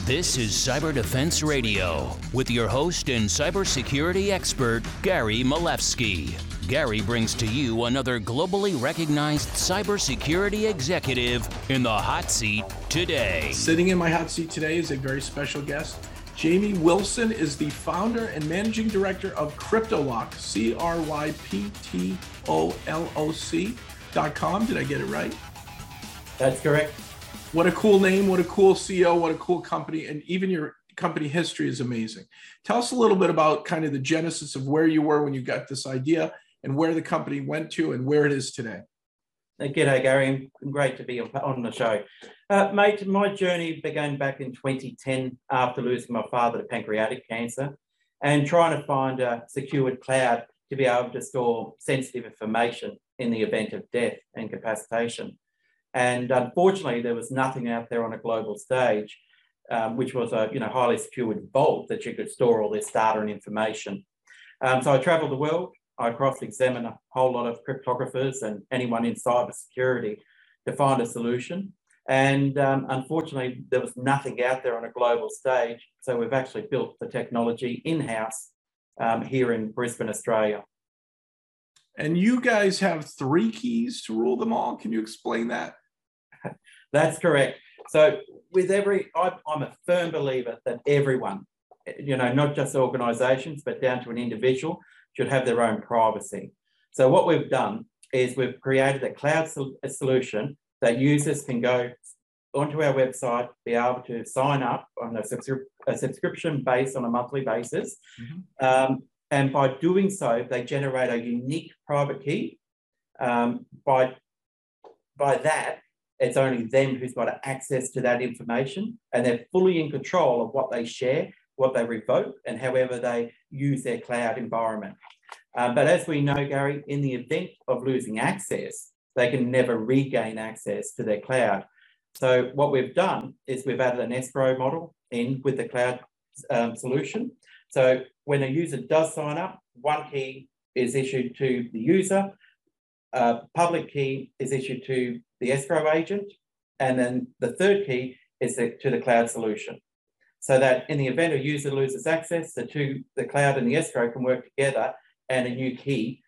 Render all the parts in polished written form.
This is Cyber Defense Radio with your host and cybersecurity expert, Gary Malevsky. Gary brings to you another globally recognized cybersecurity executive in the hot seat today. Sitting in my hot seat today is a very special guest. Jamie Wilson is the founder and managing director of CryptoLock, CryptoLoc.com. Did I get it right? That's correct. What a cool name, what a cool CEO, what a cool company, and even your company history is amazing. Tell us a little bit about kind of the genesis of where you were when you got this idea and where the company went to and where it is today. G'day, Gary. Great to be on the show. Mate, my journey began back in 2010 after losing my father to pancreatic cancer and trying to find a secured cloud to be able to store sensitive information in the event of death and incapacitation. And unfortunately, there was nothing out there on a global stage, which was a highly secured vault that you could store all this data and information. So I traveled the world. I cross-examined a whole lot of cryptographers and anyone in cybersecurity to find a solution. And unfortunately, there was nothing out there on a global stage. So we've actually built the technology in-house here in Brisbane, Australia. And you guys have 3 keys to rule them all. Can you explain that? That's correct. So I'm a firm believer that everyone, not just organisations, but down to an individual, should have their own privacy. So what we've done is we've created a cloud solution that users can go onto our website, be able to sign up on a subscription based on a monthly basis. Mm-hmm. And by doing so, they generate a unique private key. By that, it's only them who's got access to that information, and they're fully in control of what they share, what they revoke, and however they use their cloud environment. But as we know, Gary, in the event of losing access, they can never regain access to their cloud. So what we've done is we've added an escrow model in with the cloud solution. So when a user does sign up, one key is issued to the user, public key is issued to the escrow agent, and then the third key is to the cloud solution. So that in the event a user loses access, the cloud and the escrow can work together and a new key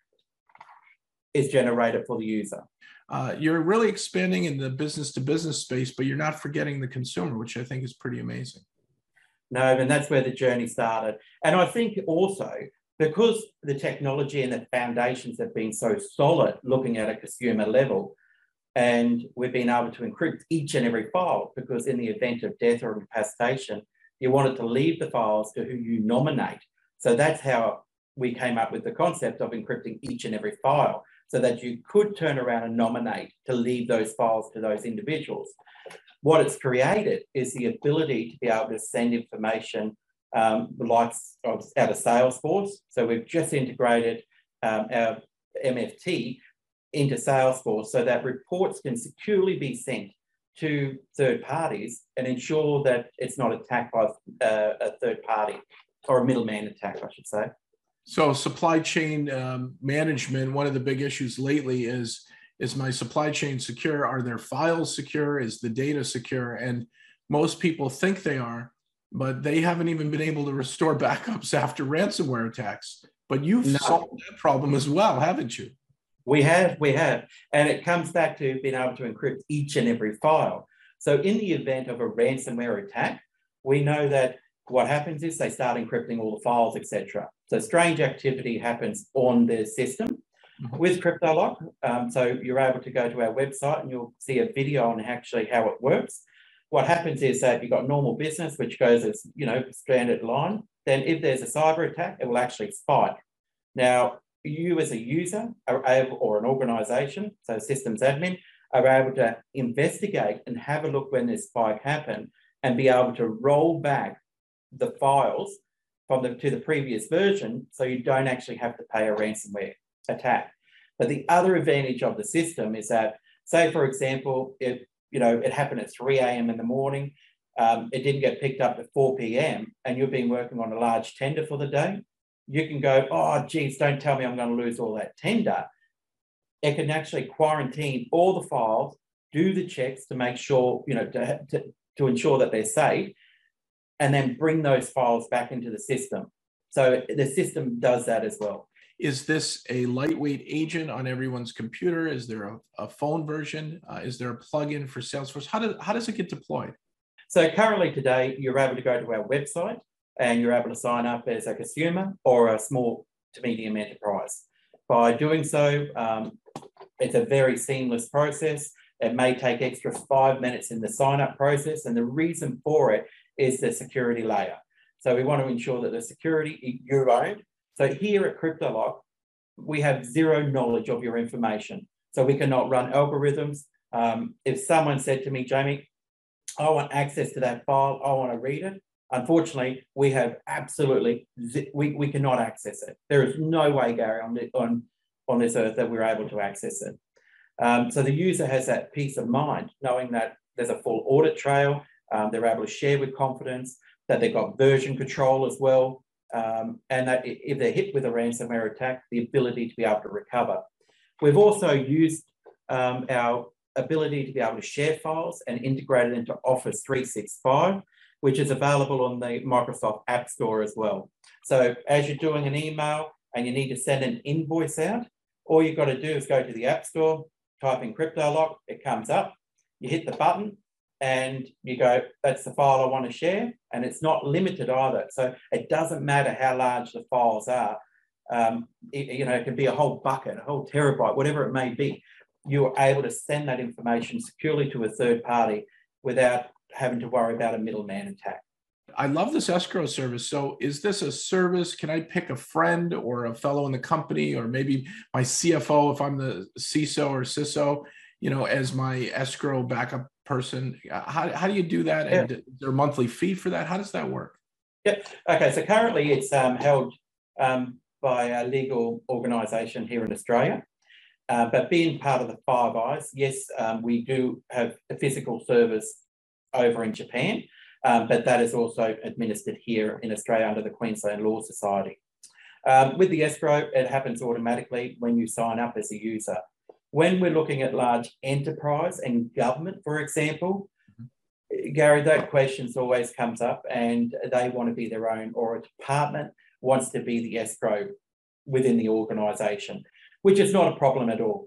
is generated for the user. You're really expanding in the business-to-business space, but you're not forgetting the consumer, which I think is pretty amazing. No, and that's where the journey started. And I think also because the technology and the foundations have been so solid looking at a consumer level, and we've been able to encrypt each and every file, because in the event of death or incapacitation, you wanted to leave the files to who you nominate. So that's how we came up with the concept of encrypting each and every file, so that you could turn around and nominate to leave those files to those individuals. What it's created is the ability to be able to send information like out of Salesforce. So we've just integrated our MFT into Salesforce so that reports can securely be sent to third parties and ensure that it's not attacked by a third party, or a middleman attack, I should say. So supply chain management, one of the big issues lately is my supply chain secure? Are their files secure? Is the data secure? And most people think they are, but they haven't even been able to restore backups after ransomware attacks. But you've solved that problem as well, haven't you? We have. And it comes back to being able to encrypt each and every file. So in the event of a ransomware attack, we know that what happens is they start encrypting all the files, etc. So strange activity happens on the system. Mm-hmm. With CryptoLock, so you're able to go to our website and you'll see a video on actually how it works. What happens is that you've got normal business, which goes as, standard line. Then if there's a cyber attack, it will actually spike. Now, you as a user are able, or an organization, so systems admin, are able to investigate and have a look when this spike happened and be able to roll back the files to the previous version, so you don't actually have to pay a ransomware attack. But the other advantage of the system is that, say for example, if it happened at 3 a.m. in the morning, it didn't get picked up at 4 p.m. and you've been working on a large tender for the day, you can go, oh geez, don't tell me I'm going to lose all that tender. It can actually quarantine all the files, do the checks to make sure, to ensure that they're safe, and then bring those files back into the system. So the system does that as well. Is this a lightweight agent on everyone's computer? Is there a phone version? Is there a plugin for Salesforce? How does it get deployed? So currently today, you're able to go to our website and you're able to sign up as a consumer or a small to medium enterprise. By doing so, it's a very seamless process. It may take extra 5 minutes in the sign-up process, and the reason for it is the security layer. So we want to ensure that the security you own. So here at CryptoLock, we have zero knowledge of your information. So we cannot run algorithms. If someone said to me, Jamie, I want access to that file, I want to read it, unfortunately, we have absolutely, we cannot access it. There is no way, Gary, on this earth that we're able to access it. So the user has that peace of mind, knowing that there's a full audit trail, they're able to share with confidence, that they've got version control as well, and that if they're hit with a ransomware attack, the ability to be able to recover. We've also used our ability to be able to share files and integrate it into Office 365, which is available on the Microsoft App Store as well. So as you're doing an email and you need to send an invoice out, all you've got to do is go to the App Store, type in CryptoLock, it comes up, you hit the button, and you go, that's the file I want to share. And it's not limited either. So it doesn't matter how large the files are. It can be a whole bucket, a whole terabyte, whatever it may be. You're able to send that information securely to a third party without having to worry about a middleman attack. I love this escrow service. So is this a service? Can I pick a friend or a fellow in the company, or maybe my CFO if I'm the CISO or CISO, as my escrow backup person? How do you do that? And is there a monthly fee for that? How does that work? Yeah. Okay. So currently it's held by a legal organisation here in Australia. But being part of the Five Eyes, yes, we do have a physical service over in Japan, but that is also administered here in Australia under the Queensland Law Society. With the escrow, it happens automatically when you sign up as a user. When we're looking at large enterprise and government, for example, Gary, that question always comes up, and they want to be their own, or a department wants to be the escrow within the organisation, which is not a problem at all.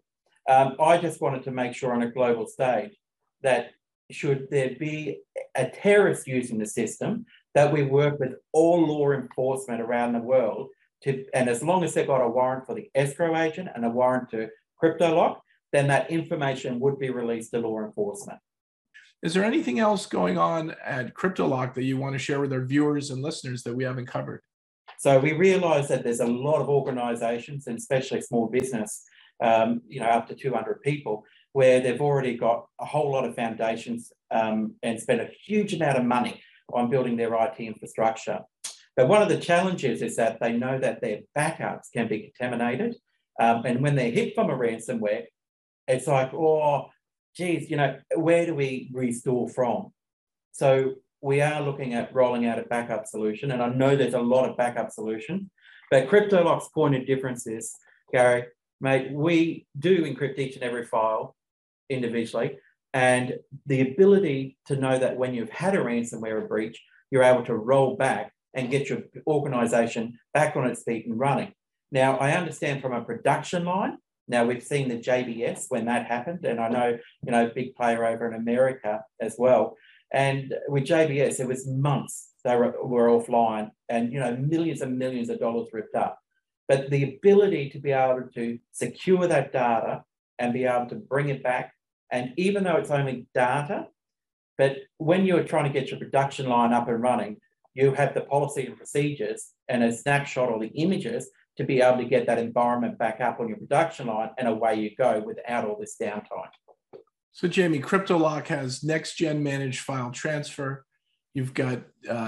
I just wanted to make sure on a global stage that should there be a terrorist using the system, that we work with all law enforcement around the world and as long as they've got a warrant for the escrow agent and a warrant to CryptoLock, then that information would be released to law enforcement. Is there anything else going on at CryptoLock that you want to share with our viewers and listeners that we haven't covered? So we realise that there's a lot of organisations, and especially small business, up to 200 people, where they've already got a whole lot of foundations and spent a huge amount of money on building their IT infrastructure. But one of the challenges is that they know that their backups can be contaminated. And when they're hit from a ransomware, it's like, oh, geez, where do we restore from? So we are looking at rolling out a backup solution, and I know there's a lot of backup solutions, but CryptoLock's point of difference is, Gary, mate, we do encrypt each and every file individually, and the ability to know that when you've had a ransomware breach, you're able to roll back and get your organisation back on its feet and running. Now, I understand from a production line, now we've seen the JBS when that happened, and I know, big player over in America as well. And with JBS, it was months they were offline, and millions and millions of dollars ripped up. But the ability to be able to secure that data and be able to bring it back, and even though it's only data, but when you're trying to get your production line up and running, you have the policy and procedures and a snapshot or the images to be able to get that environment back up on your production line, and away you go without all this downtime. So Jamie, CryptoLock has next-gen managed file transfer. You've got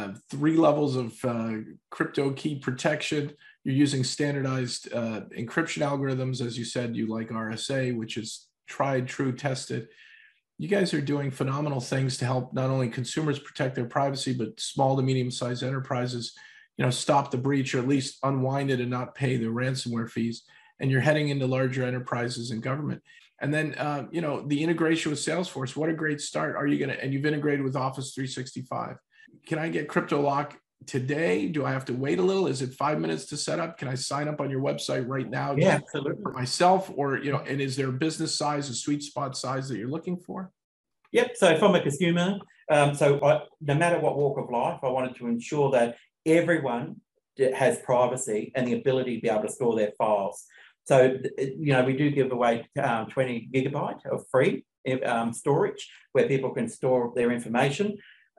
3 levels of crypto key protection. You're using standardized encryption algorithms. As you said, you like RSA, which is tried, true, tested. You guys are doing phenomenal things to help not only consumers protect their privacy, but small to medium-sized enterprises, stop the breach, or at least unwind it and not pay the ransomware fees. And you're heading into larger enterprises and government. And then, the integration with Salesforce, what a great start. And you've integrated with Office 365. Can I get CryptoLock today? Do I have to wait a little? Is it 5 minutes to set up? Can I sign up on your website right now? Yeah, absolutely. For myself, or, and is there a business size, a sweet spot size that you're looking for? Yep. So from a consumer, no matter what walk of life, I wanted to ensure that everyone has privacy and the ability to be able to store their files. So, we do give away 20 gigabyte of free storage where people can store their information.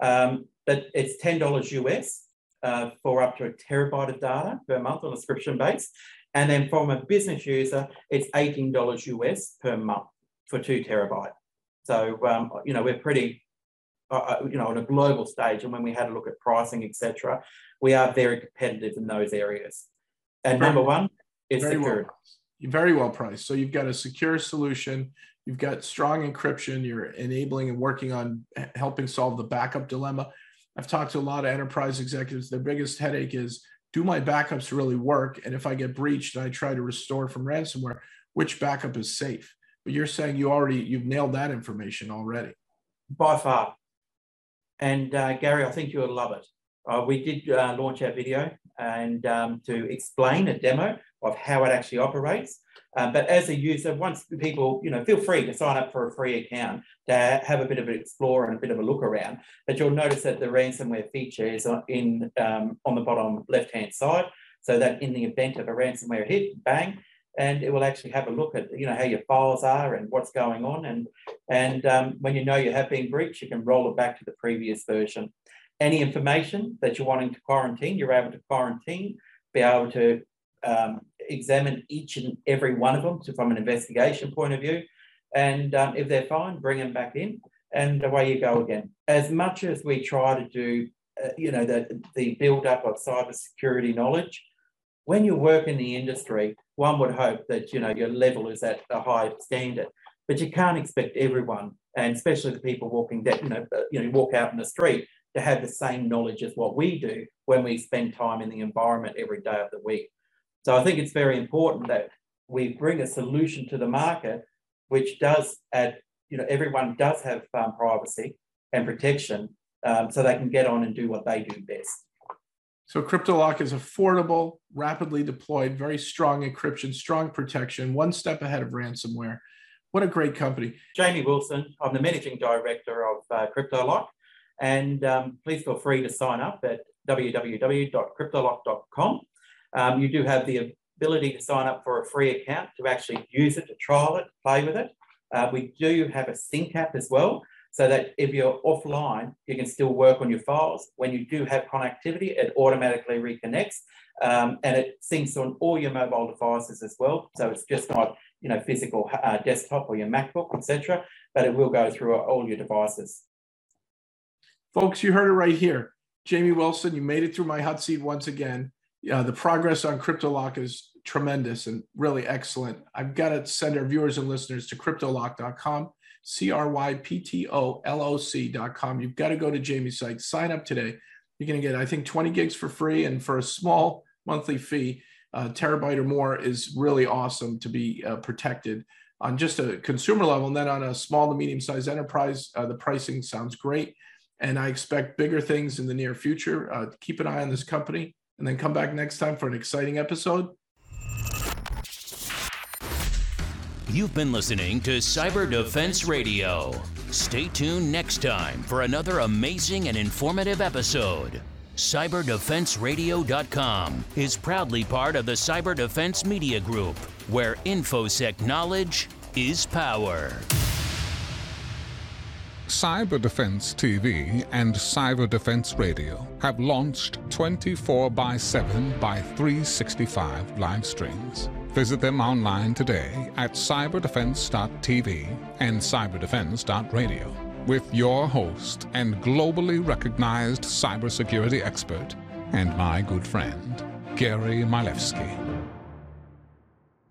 But it's $10 US for up to a terabyte of data per month on a subscription base. And then from a business user, it's $18 US per month for 2 terabyte. So, we're pretty, on a global stage. And when we had a look at pricing, etc., we are very competitive in those areas. And number one is security. Very well priced. So you've got a secure solution. You've got strong encryption. You're enabling and working on helping solve the backup dilemma. I've talked to a lot of enterprise executives. Their biggest headache is, do my backups really work? And if I get breached and I try to restore from ransomware, which backup is safe? But you're saying you've nailed that information already. By far. And Gary, I think you'll love it. We did launch our video and to explain a demo of how it actually operates. But as a user, once people, feel free to sign up for a free account to have a bit of an explore and a bit of a look around. But you'll notice that the ransomware feature is on the bottom left-hand side, so that in the event of a ransomware hit, bang, and it will actually have a look at how your files are and what's going on. And when you have been breached, you can roll it back to the previous version. Any information that you're wanting to quarantine, you're able to quarantine, be able to examine each and every one of them from an investigation point of view. And if they're fine, bring them back in and away you go again. As much as we try to do, the build up of cybersecurity knowledge, when you work in the industry, one would hope that, your level is at a high standard, but you can't expect everyone, and especially the people walking down, walk out in the street, to have the same knowledge as what we do when we spend time in the environment every day of the week. So I think it's very important that we bring a solution to the market, which does add, everyone does have privacy and protection, so they can get on and do what they do best. So CryptoLock is affordable, rapidly deployed, very strong encryption, strong protection, one step ahead of ransomware. What a great company. Jamie Wilson, I'm the Managing Director of CryptoLock. And please feel free to sign up at www.cryptolock.com. You do have the ability to sign up for a free account to actually use it, to trial it, play with it. We do have a sync app as well, so that if you're offline, you can still work on your files. When you do have connectivity, it automatically reconnects, and it syncs on all your mobile devices as well. So it's just not, physical desktop or your MacBook, etc., but it will go through all your devices. Folks, you heard it right here. Jamie Wilson, you made it through my hot seat once again. The progress on CryptoLock is tremendous and really excellent. I've got to send our viewers and listeners to cryptolock.com, CRYPTOLOC.com. You've got to go to Jamie's site, sign up today. You're going to get, I think, 20 gigs for free, and for a small monthly fee, terabyte or more is really awesome to be protected on just a consumer level. And then on a small to medium-sized enterprise, the pricing sounds great. And I expect bigger things in the near future. Keep an eye on this company, and then come back next time for an exciting episode. You've been listening to Cyber Defense Radio. Stay tuned next time for another amazing and informative episode. CyberDefenseRadio.com is proudly part of the Cyber Defense Media Group, where InfoSec knowledge is power. Cyber Defense TV and Cyber Defense Radio have launched 24/7 by 365 live streams. Visit them online today at cyberdefense.tv and cyberdefense.radio with your host and globally recognized cybersecurity expert and my good friend, Gary Milewski.